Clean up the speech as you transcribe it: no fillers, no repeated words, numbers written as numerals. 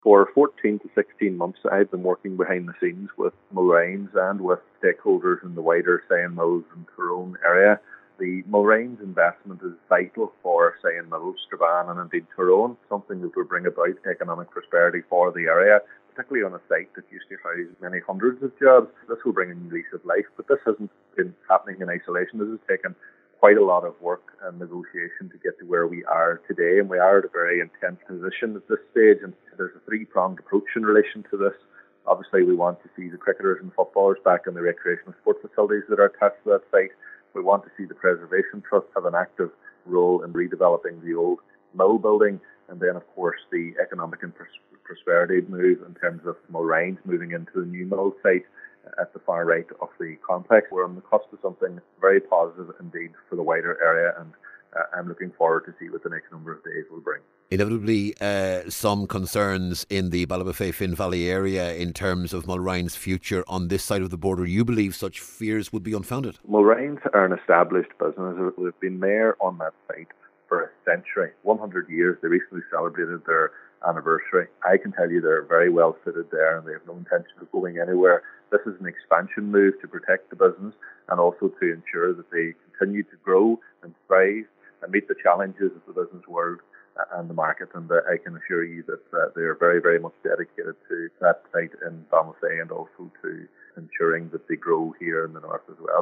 For 14 to 16 months, I've been working behind the scenes with Mulrains and with stakeholders in the wider Sayin Mills and Tyrone area. The Mulrains investment is vital for Sayin Mills, Strabane and indeed Tyrone, something that will bring about economic prosperity for the area, particularly on a site that used to house many hundreds of jobs. This will bring a new lease of life, but this hasn't been happening in isolation. This has taken quite a lot of work and negotiation to get to where we are today, and we are at a very intense position at this stage, and there's a three-pronged approach in relation to this. Obviously, we want to see the cricketers and footballers back in the recreational sport facilities that are attached to that site. We want to see the Preservation Trust have an active role in redeveloping the old mill building, and then, of course, the economic and prosperity move in terms of Mulrains moving into the new mill site at the far right of the complex. We're on the cusp of something very positive indeed for the wider area, and I'm looking forward to see what the next number of days will bring. Inevitably, some concerns in the Ballybofey Finn Valley area in terms of Mulrains' future on this side of the border. You believe such fears would be unfounded? Mulrains are an established business. They've been there on that site for a century, 100 years. They recently celebrated their anniversary. I can tell you they're very well fitted there and they have no intention of going anywhere. This is an expansion move to protect the business and also to ensure that they continue to grow and thrive and meet the challenges of the business world and the market. And I can assure you that they are very, very much dedicated to that site in Ballybofey and also to ensuring that they grow here in the north as well.